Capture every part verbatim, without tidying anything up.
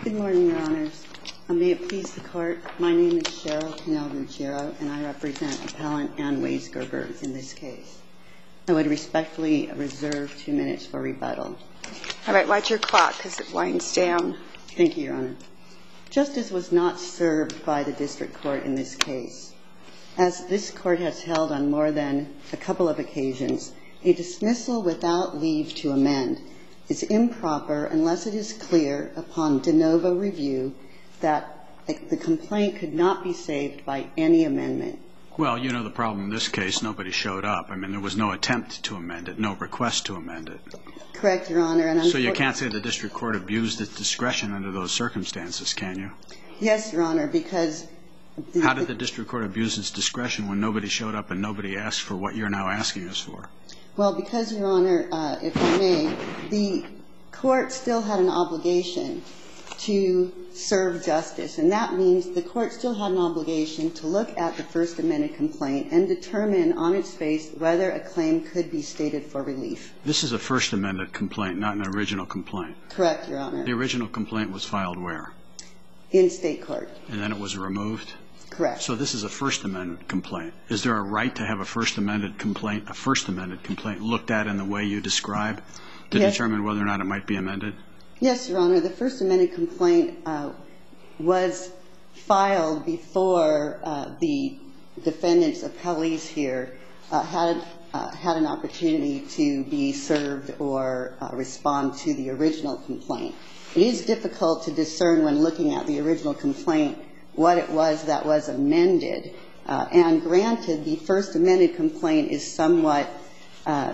Good morning, Your Honors. Uh, may it please the Court, my name is Cheryl Canal-Ruggiero, and I represent Appellant Ann Weisgerber in this case. I would respectfully reserve two minutes for rebuttal. All right, watch your clock because it winds down. Thank you, Your Honor. Justice was not served by the District Court in this case. As this Court has held on more than a couple of occasions, a dismissal without leave to amend is improper unless it is clear upon de novo review that the complaint could not be saved by any amendment. Well, you know the problem in this case, nobody showed up. I mean, there was no attempt to amend it, no request to amend it. Correct, Your Honor. And so you can't say the District Court abused its discretion under those circumstances, can you? Yes, Your Honor, because... The, How did the District Court abuse its discretion when nobody showed up and nobody asked for what you're now asking us for? Well, because, Your Honor, uh, if I may, the Court still had an obligation to serve justice, and that means the Court still had an obligation to look at the First Amendment complaint and determine on its face whether a claim could be stated for relief. This is a First Amendment complaint, not an original complaint. Correct, Your Honor. The original complaint was filed where? In state court. And then it was removed? Correct. So this is a First Amendment complaint. Is there a right to have a First Amendment complaint, a First Amendment complaint looked at in the way you describe to yes. determine whether or not it might be amended? Yes, Your Honor. The First Amendment complaint uh, was filed before uh, the defendants' appellees here uh, had uh, had an opportunity to be served or uh, respond to the original complaint. It is difficult to discern when looking at the original complaint what it was that was amended. Uh, and granted, the First Amendment complaint is somewhat uh,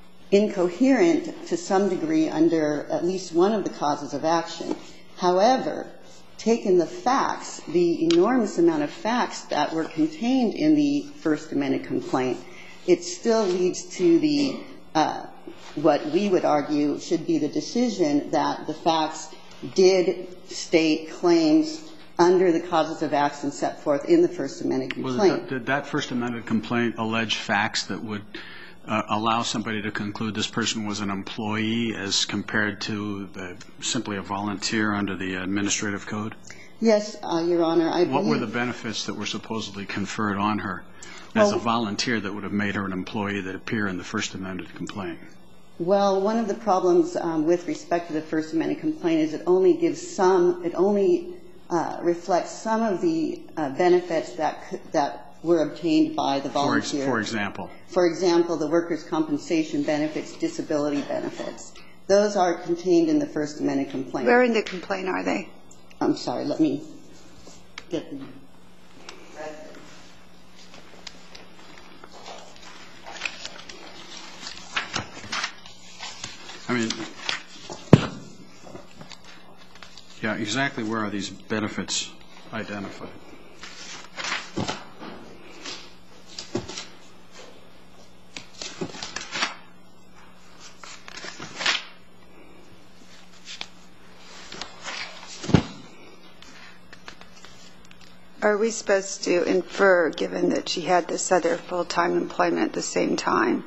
incoherent to some degree under at least one of the causes of action. However, taking the facts, the enormous amount of facts that were contained in the First Amendment complaint, it still leads to the uh, what we would argue should be the decision that the facts did state claims under the causes of action set forth in the First Amendment complaint. Well, did, did that First Amendment complaint allege facts that would uh, allow somebody to conclude this person was an employee as compared to the, simply a volunteer under the administrative code? Yes, uh, Your Honor. I what believe were the benefits that were supposedly conferred on her as well, a volunteer that would have made her an employee that appear in the First Amendment complaint? Well, one of the problems um, with respect to the First Amendment complaint is it only gives some, it only uh, reflects some of the uh, benefits that could, that were obtained by the volunteer. For, for example? For example, the workers' compensation benefits, disability benefits. Those are contained in the First Amendment complaint. Where in the complaint are they? I'm sorry, let me get them. I mean, yeah, exactly where are these benefits identified? Are we supposed to infer, given that she had this other full-time employment at the same time?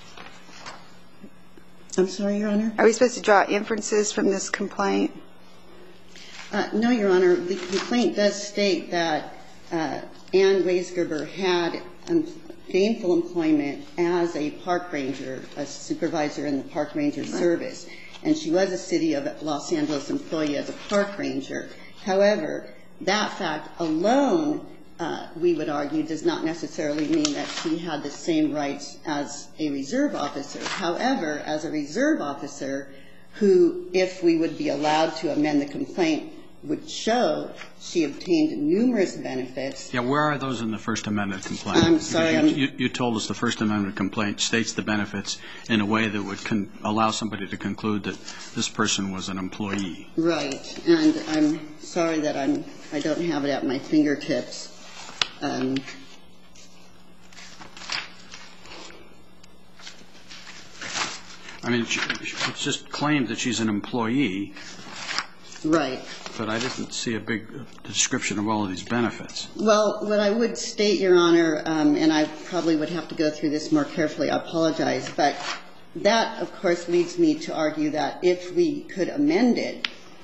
I'm sorry, Your Honor? Are we supposed to draw inferences from this complaint? Uh, no, Your Honor. The complaint does state that uh, Ann Weisgerber had um, gainful employment as a park ranger, a supervisor in the park ranger right. service, and she was a City of Los Angeles employee as a park ranger. However, that fact alone, uh, we would argue, does not necessarily mean that she had the same rights as a reserve officer. However, as a reserve officer, who, if we would be allowed to amend the complaint, would show she obtained numerous benefits. Yeah, where are those in the First Amendment complaint? I'm sorry. You, I'm, you, you told us the First Amendment complaint states the benefits in a way that would con allow somebody to conclude that this person was an employee. Right, and I'm sorry that I'm, I don't have it at my fingertips. Um, I mean, it's just claimed that she's an employee. Right. But I didn't see a big description of all of these benefits. Well, what I would state, Your Honor, um, and I probably would have to go through this more carefully, I apologize, but that, of course, leads me to argue that if we could amend it,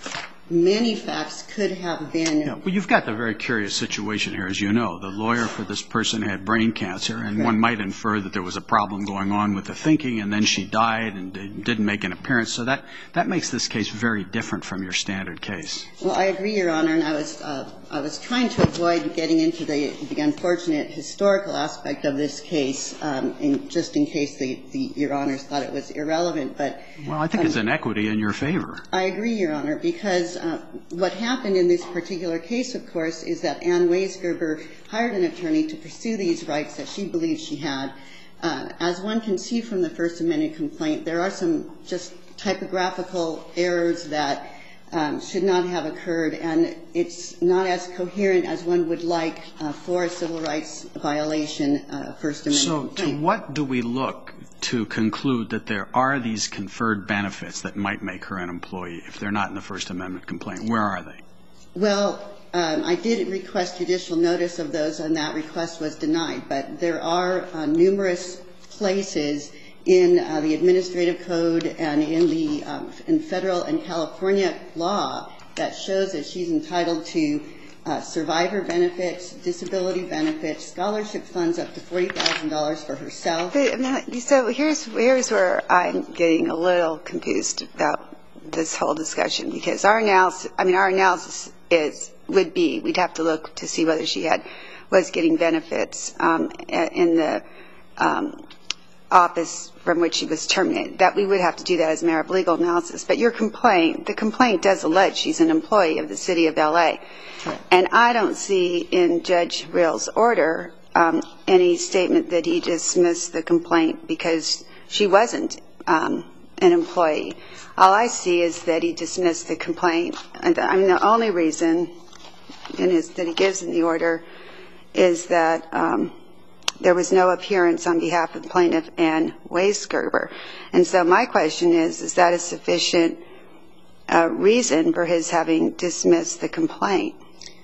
many facts could have been. Yeah, well, you've got the very curious situation here, as you know. The lawyer for this person had brain cancer, and Right. one might infer that there was a problem going on with the thinking, and then she died and didn't make an appearance. So that, that makes this case very different from your standard case. Well, I agree, Your Honor, and I was uh, I was trying to avoid getting into the, the unfortunate historical aspect of this case, um, in, just in case the, the Your Honors thought it was irrelevant. But Well, I think um, it's an equity in your favor. I agree, Your Honor, because uh, what happened in this particular case, of course, is that Ann Weisgerber hired an attorney to pursue these rights that she believed she had. Uh, as one can see from the First Amendment complaint, there are some just typographical errors that um, should not have occurred, and it's not as coherent as one would like uh, for a civil rights violation, uh, First Amendment So complaint. to what do we look to conclude that there are these conferred benefits that might make her an employee if they're not in the First Amendment complaint? Where are they? Well, um, I did request judicial notice of those, and that request was denied. But there are uh, numerous places in uh, the administrative code and in the um, in federal and California law that shows that she's entitled to uh, survivor benefits, disability benefits, scholarship funds up to forty thousand dollars for herself. So here's here's where I'm getting a little confused about this whole discussion, because our analysis, I mean, our analysis is would be we'd have to look to see whether she had was getting benefits um, in the um, office from which she was terminated. That we would have to do that as a matter of legal analysis. But your complaint, the complaint does allege she's an employee of the city of L A. Right. And I don't see in Judge Reel's order um, any statement that he dismissed the complaint because she wasn't um, an employee. All I see is that he dismissed the complaint. And I mean, the only reason in his, that he gives in the order is that um, there was no appearance on behalf of the plaintiff, Ann Weisgerber. And so my question is, is that a sufficient uh, reason for his having dismissed the complaint?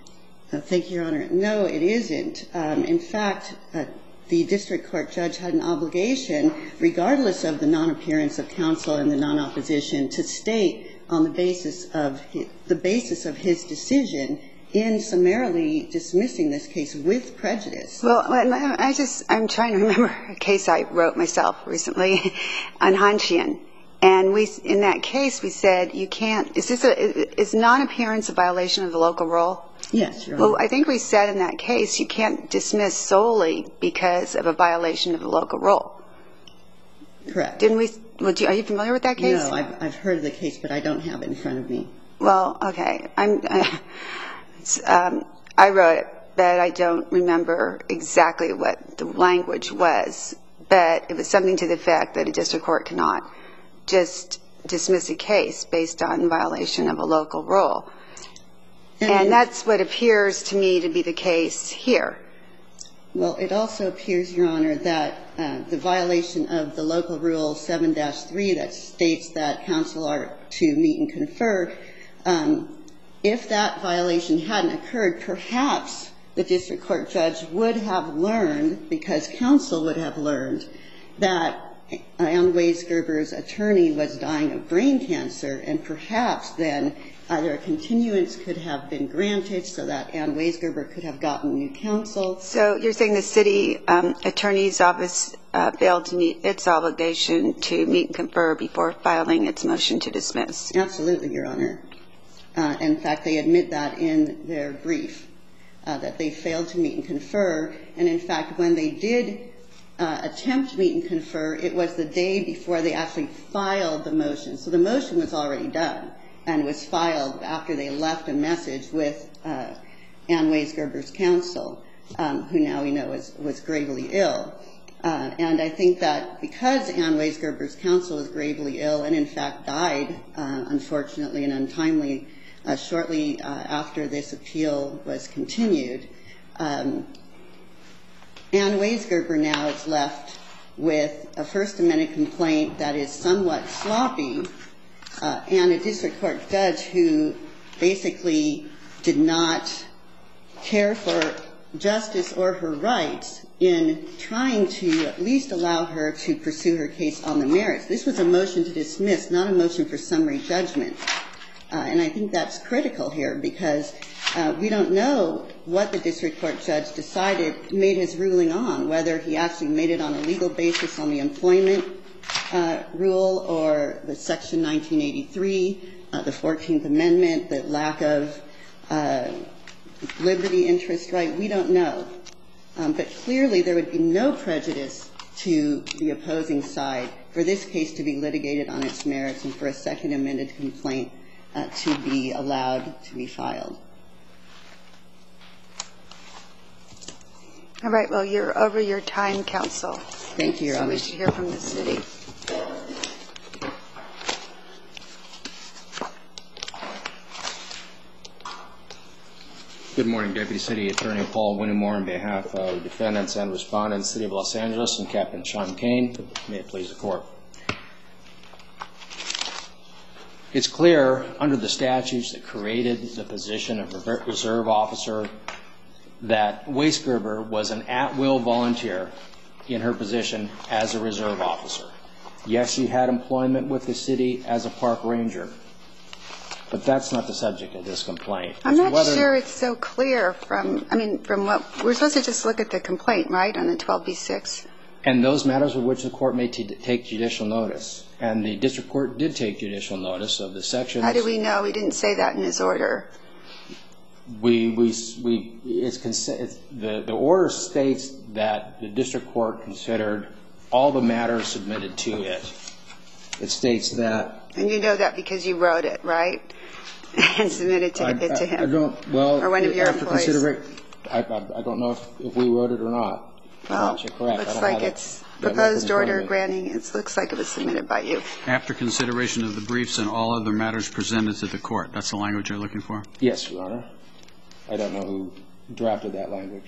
Uh, thank you, Your Honor. No, it isn't. Um, in fact, uh, the district court judge had an obligation, regardless of the non-appearance of counsel and the non-opposition, to state on the basis of his, the basis of his decision in summarily dismissing this case with prejudice. Well, I just, I'm trying to remember a case I wrote myself recently on Hanshian. And we, in that case, we said you can't, is this a, is non-appearance a violation of the local rule? Yes, Your Honor. Well, I think we said in that case you can't dismiss solely because of a violation of the local rule. Correct. Didn't we, would you, are you familiar with that case? No, I've, I've heard of the case, but I don't have it in front of me. Well, okay. I'm, uh, um, I wrote it, but I don't remember exactly what the language was. But it was something to the effect that a district court cannot just dismiss a case based on violation of a local rule. And, and that's what appears to me to be the case here. Well, it also appears, Your Honor, that uh, the violation of the local rule seven dash three that states that counsel are to meet and confer, um, if that violation hadn't occurred, perhaps the district court judge would have learned, because counsel would have learned, that Ann Weisgerber's attorney was dying of brain cancer, and perhaps then either a continuance could have been granted so that Ann Weisgerber could have gotten new counsel. So you're saying the city um, attorney's office uh, failed to meet its obligation to meet and confer before filing its motion to dismiss? Absolutely, Your Honor. Uh, in fact, they admit that in their brief, uh, that they failed to meet and confer. And in fact, when they did uh, attempt to meet and confer, it was the day before they actually filed the motion. So the motion was already done and was filed after they left a message with uh, Ann Weisgerber's counsel, um, who now we know is, was gravely ill. Uh, and I think that because Ann Weisgerber's counsel was gravely ill and in fact died, uh, unfortunately and untimely, uh, shortly uh, after this appeal was continued, um, Ann Weisgerber now is left with a First Amendment complaint that is somewhat sloppy, uh, and a district court judge who basically did not care for justice or her rights in trying to at least allow her to pursue her case on the merits. This was a motion to dismiss, not a motion for summary judgment. Uh, and I think that's critical here because uh, we don't know what the district court judge decided, made his ruling on, whether he actually made it on a legal basis on the employment uh, rule or the Section nineteen eighty-three, uh, the fourteenth Amendment, the lack of uh, liberty interest right. We don't know. Um, but clearly there would be no prejudice to the opposing side for this case to be litigated on its merits and for a second amended complaint Uh, to be allowed to be filed. All right. Well, you're over your time, counsel. Thank you, Your so Honor. We should hear from the city. Good morning, Deputy City Attorney Paul Winnemore on behalf of defendants and respondents, City of Los Angeles, and Captain Sean Kane. May it please the Court. It's clear under the statutes that created the position of reserve officer that Weisgerber was an at-will volunteer in her position as a reserve officer. Yes, she had employment with the city as a park ranger, but that's not the subject of this complaint. I'm not sure it's so clear from, I mean, from what, we're supposed to just look at the complaint, right, on the twelve B six? And those matters of which the court may t take judicial notice. And the district court did take judicial notice of the sections. How do we know? He didn't say that in his order. We, we, we, it's, it's the, the order states that the district court considered all the matters submitted to it. It states that. And you know that because you wrote it, right? And submitted to, I, it to him. I don't, well, or one of your after employees. I, I, I don't know if, if we wrote it or not. Well, correct. looks like it's proposed order granting. It looks like it was submitted by you. After consideration of the briefs and all other matters presented to the court. That's the language you're looking for? Yes, Your Honor. I don't know who drafted that language.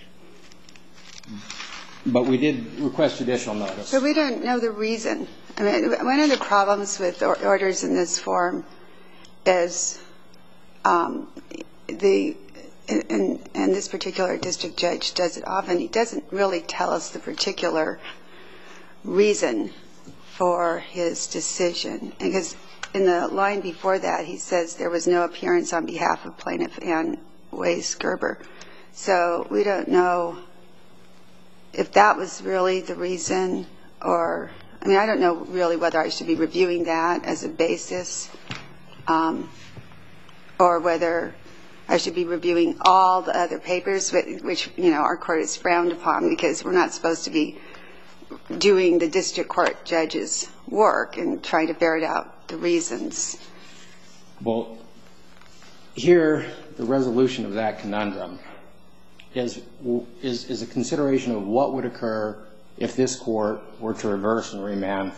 But we did request judicial notice. But we don't know the reason. I mean, one of the problems with or orders in this form is um, the And, and this particular district judge does it often. He doesn't really tell us the particular reason for his decision. Because in the line before that, he says there was no appearance on behalf of plaintiff Ann Weisgerber. So we don't know if that was really the reason or, I mean, I don't know really whether I should be reviewing that as a basis um, or whether I should be reviewing all the other papers, which, you know, our court is frowned upon because we're not supposed to be doing the district court judge's work and trying to ferret out the reasons. Well, here, the resolution of that conundrum is, is, is a consideration of what would occur if this court were to reverse and remand.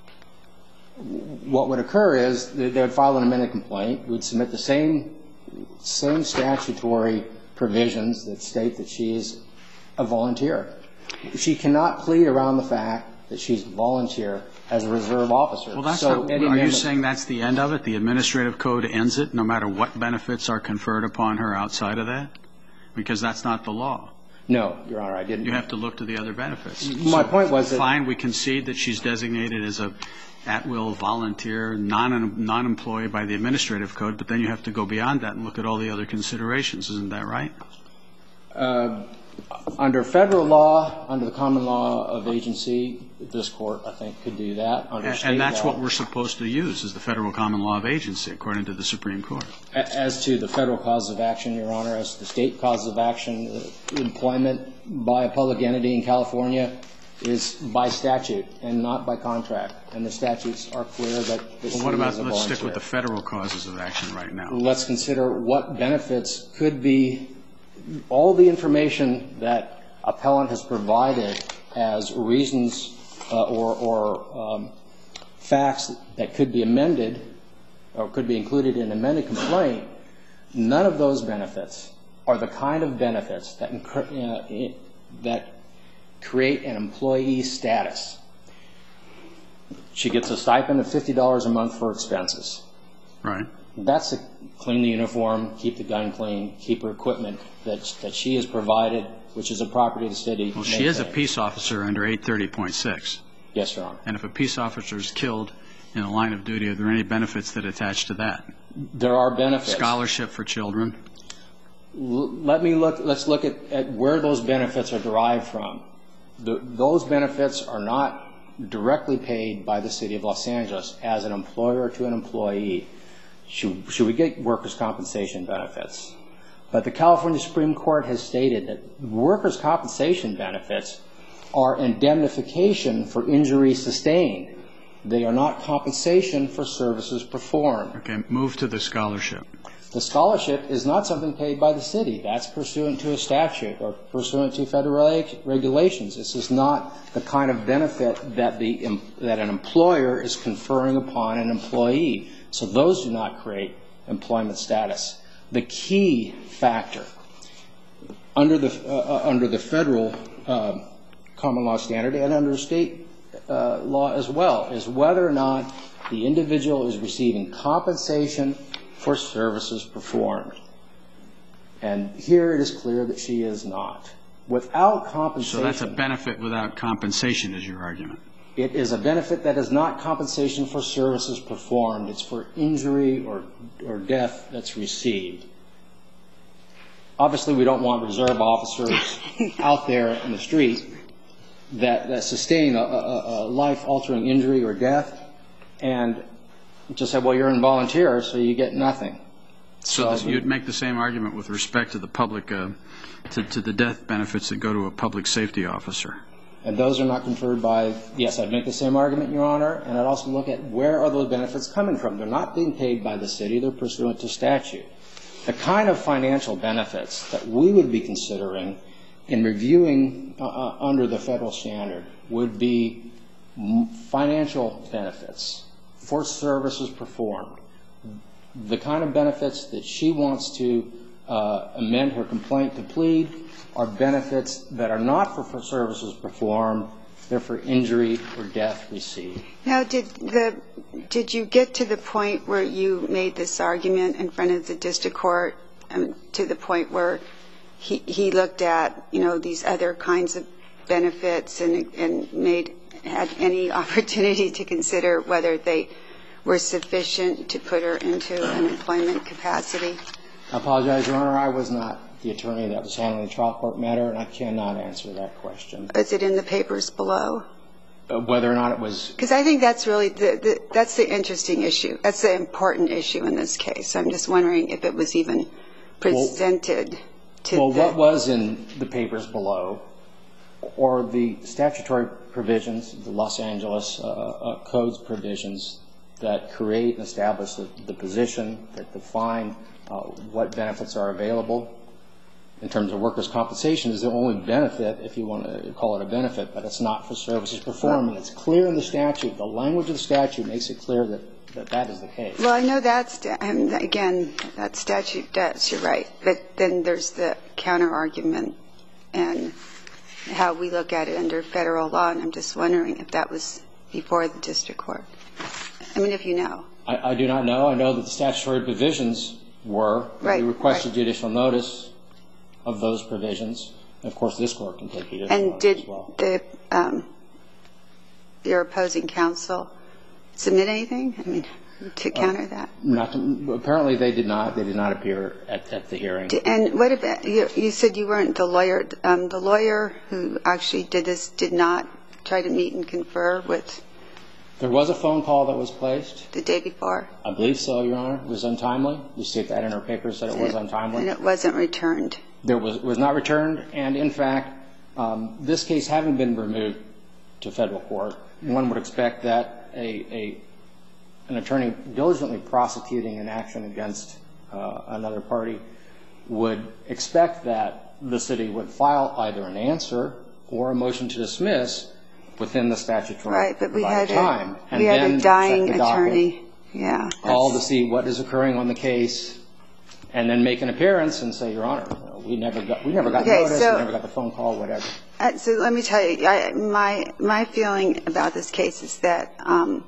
What would occur is they would file an amended complaint, we would submit the same same statutory provisions that state that she is a volunteer. She cannot plead around the fact that she's a volunteer as a reserve officer. Well, that's so not, are you saying that's the end of it? The administrative code ends it no matter what benefits are conferred upon her outside of that? Because that's not the law. No, Your Honor, I didn't. You have to look to the other benefits. My so point was that... Fine, we concede that she's designated as a at-will volunteer, non, non-employee by the administrative code, but then you have to go beyond that and look at all the other considerations. Isn't that right? Uh, under federal law, under the common law of agency, this court, I think, could do that. Under and, state and that's law, what we're supposed to use, is the federal common law of agency, according to the Supreme Court. As to the federal cause of action, Your Honor, as to the state cause of action, uh, employment by a public entity in California is by statute and not by contract. And the statutes are clear that this well, what about, is a let's volunteer. stick with the federal causes of action right now. Let's consider what benefits could be, all the information that appellant has provided as reasons uh, or, or um, facts that could be amended or could be included in an amended complaint. None of those benefits are the kind of benefits that, uh, that create an employee status. She gets a stipend of fifty dollars a month for expenses. Right. That's to clean the uniform, keep the gun clean, keep her equipment that, that she has provided, which is a property of the city. Well, she is a peace officer under eight thirty point six. Yes, Your Honor. And if a peace officer is killed in a line of duty, are there any benefits that attach to that? There are benefits. Scholarship for children. L- let me look, let's look at, at where those benefits are derived from. The, those benefits are not directly paid by the City of Los Angeles as an employer to an employee. Should, should we get workers' compensation benefits? But the California Supreme Court has stated that workers' compensation benefits are indemnification for injury sustained. They are not compensation for services performed. Okay, move to the scholarship. The scholarship is not something paid by the city. That's pursuant to a statute or pursuant to federal regulations. This is not the kind of benefit that, the, that an employer is conferring upon an employee. So those do not create employment status. The key factor under the, uh, under the federal uh, common law standard and under state uh, law as well is whether or not the individual is receiving compensation for services performed. And here it is clear that she is not. Without compensation... So that's a benefit without compensation is your argument. It is a benefit that is not compensation for services performed. It's for injury or, or death that's received. Obviously, we don't want reserve officers out there in the street that, that sustain a, a, a life-altering injury or death and just say, well, you're involunteer, so you get nothing. So, so you'd make the same argument with respect to the public, uh, to, to the death benefits that go to a public safety officer. And those are not conferred by, yes, I'd make the same argument, Your Honor, and I'd also look at where are those benefits coming from. They're not being paid by the city. They're pursuant to statute. The kind of financial benefits that we would be considering in reviewing uh, uh, under the federal standard would be financial benefits for services performed. The kind of benefits that she wants to uh, amend her complaint to plead are benefits that are not for, for services performed. They're for injury or death received. Now, did the did you get to the point where you made this argument in front of the district court, um, to the point where he he looked at, you know, these other kinds of benefits and and made had any opportunity to consider whether they were sufficient to put her into an employment capacity? I apologize, Your Honor. I was not the attorney that was handling the trial court matter, and I cannot answer that question. Is it in the papers below? Uh, whether or not it was... Because I think that's really the, the that's the interesting issue. That's the important issue in this case. I'm just wondering if it was even presented well, to well, the... what was in the papers below, or the statutory provisions, the Los Angeles uh, uh, Codes provisions that create and establish the, the position, that define uh, what benefits are available in terms of workers' compensation, is the only benefit, if you want to call it a benefit, but it's not for services performed. And it's clear in the statute. The language of the statute makes it clear that that, that is the case. Well, I know that's, and again, that statute does, you're right. But then there's the counter-argument and how we look at it under federal law, and I'm just wondering if that was before the district court. I mean, if you know. I, I do not know. I know that the statutory provisions were. Right. We requested right. judicial notice of those provisions. Of course, this court can take judicial and notice did as well. the um, your opposing counsel submit anything? I mean, to counter uh, that? Not to, apparently, they did not. They did not appear at, at the hearing. And what about you? You said you weren't the lawyer. Um, the lawyer who actually did this did not try to meet and confer with. There was a phone call that was placed. The day before? I believe so, Your Honor. It was untimely. We state that in our papers that it was untimely. And it wasn't returned. There was was not returned, and in fact, um, this case having been removed to federal court, one would expect that a, a an attorney diligently prosecuting an action against uh, another party would expect that the city would file either an answer or a motion to dismiss within the statutory right, but we had time. A, we had a dying attorney. Yeah. Call to see what is occurring on the case, and then make an appearance and say, Your Honor, we never got we never got okay, notice, so, we never got the phone call, whatever. Uh, so let me tell you, I, my my feeling about this case is that um,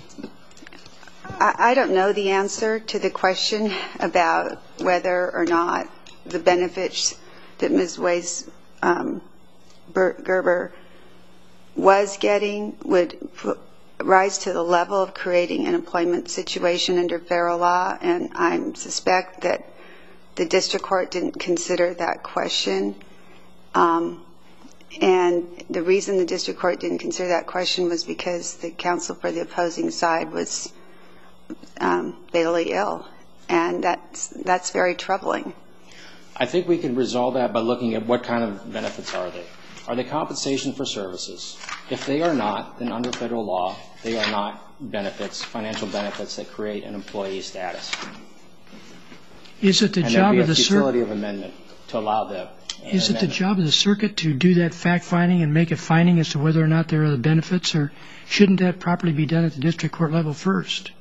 I, I don't know the answer to the question about whether or not the benefits that Miz Weiss um, Gerber was getting would rise to the level of creating an employment situation under federal law, and I suspect that the district court didn't consider that question. Um, and the reason the district court didn't consider that question was because the counsel for the opposing side was um, fatally ill, and that's, that's very troubling. I think we can resolve that by looking at what kind of benefits are they. Are they compensation for services? If they are not, then under federal law, they are not benefits, financial benefits that create an employee status. Is it the and job be of the circuit? futility of amendment to allow the. Uh, is it amendment. the job of the circuit to do that fact finding and make a finding as to whether or not there are the benefits, or shouldn't that properly be done at the district court level first?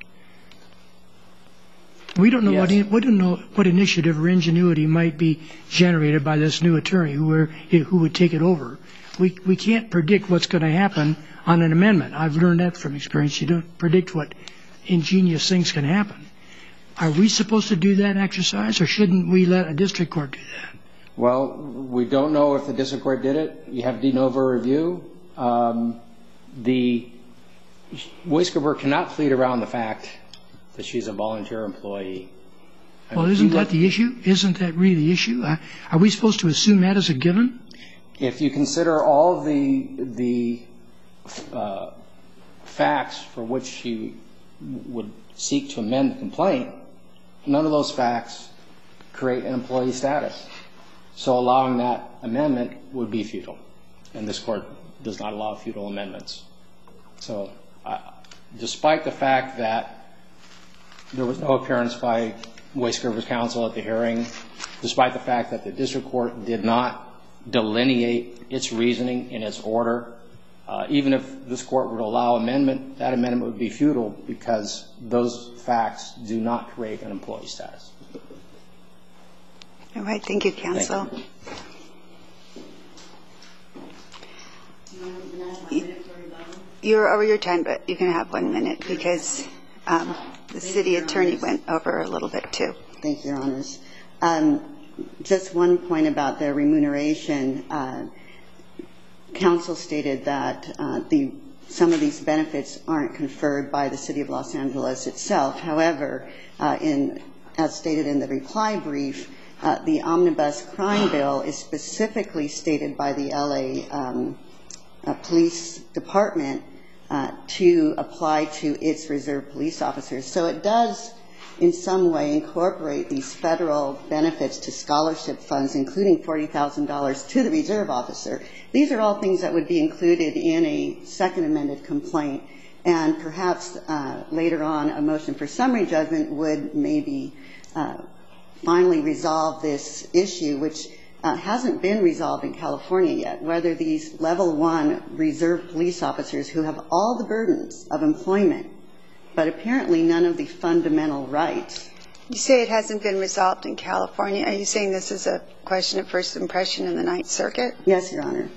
We don't know yes. what we don't know what initiative or ingenuity might be generated by this new attorney who were, who would take it over. We we can't predict what's going to happen on an amendment. I've learned that from experience. You don't predict what ingenious things can happen. Are we supposed to do that exercise, or shouldn't we let a district court do that? Well, we don't know if the district court did it. You have de novo review. Um, the Weisgerber cannot plead around the fact that she's a volunteer employee. I Well, mean, isn't that look, the issue? Isn't that really the issue? Uh, are we supposed to assume that as a given? If you consider all of the the uh, facts for which she would seek to amend the complaint, none of those facts create an employee status. So allowing that amendment would be futile, and this court does not allow futile amendments. So uh, despite the fact that there was no appearance by Weisgerber's counsel at the hearing, despite the fact that the district court did not delineate its reasoning in its order, uh, even if this court would allow amendment, that amendment would be futile because those facts do not create an employee status. All right. Thank you, counsel. Thank you. You're over your time, but you can have one minute because um, the city attorney went over a little bit too. Thank you, Your Honors. Um, just one point about their remuneration. Uh, counsel stated that uh, the some of these benefits aren't conferred by the City of Los Angeles itself. However, uh, in as stated in the reply brief, uh, the omnibus crime bill is specifically stated by the L A um, uh, Police Department uh, to apply to its reserve police officers. So it does in some way incorporate these federal benefits to scholarship funds, including forty thousand dollars to the reserve officer. These are all things that would be included in a second amended complaint, and perhaps uh, later on a motion for summary judgment would maybe uh, finally resolve this issue, which uh, hasn't been resolved in California yet, whether these level one reserve police officers who have all the burdens of employment but apparently none of the fundamental rights. You say it hasn't been resolved in California. Are you saying this is a question of first impression in the Ninth Circuit? Yes, Your Honor.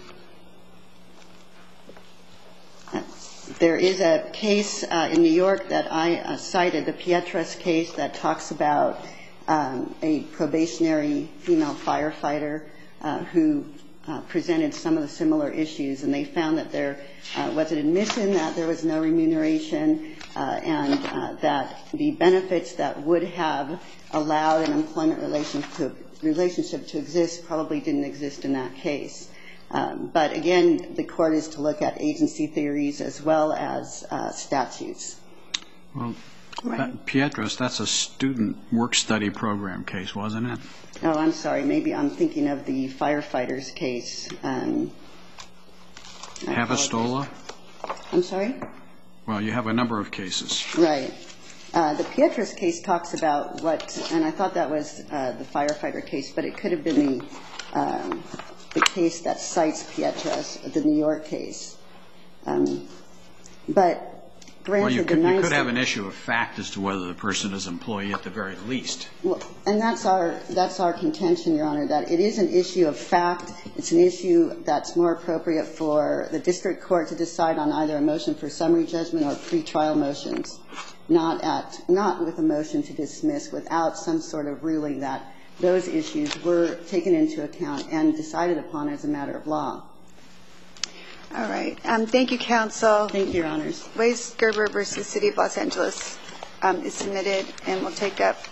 There is a case uh, in New York that I uh, cited, the Pietras case, that talks about um, a probationary female firefighter uh, who uh, presented some of the similar issues, and they found that there uh, was an admission that there was no remuneration, Uh, and uh, that the benefits that would have allowed an employment relationship to, relationship to exist probably didn't exist in that case. Um, but again, the court is to look at agency theories as well as uh, statutes. Well, right. that, Pietras, that's a student work-study program case, wasn't it? Oh, I'm sorry. Maybe I'm thinking of the firefighters case. Um, Havastola? I'm sorry? Well, you have a number of cases. Right. Uh, the Pietras case talks about what, and I thought that was uh, the firefighter case, but it could have been the, um, the case that cites Pietras, the New York case. Um, but granted, well, you could, the you ninth could have an issue of fact as to whether the person is an employee at the very least. Well, and that's our that's our contention, Your Honor, that it is an issue of fact. It's an issue that's more appropriate for the district court to decide on either a motion for summary judgment or pretrial motions, not at not with a motion to dismiss without some sort of ruling that those issues were taken into account and decided upon as a matter of law. All right. Um, thank you, counsel. Thank you, Your Honors. Waze Gerber versus City of Los Angeles um, is submitted, and we'll take up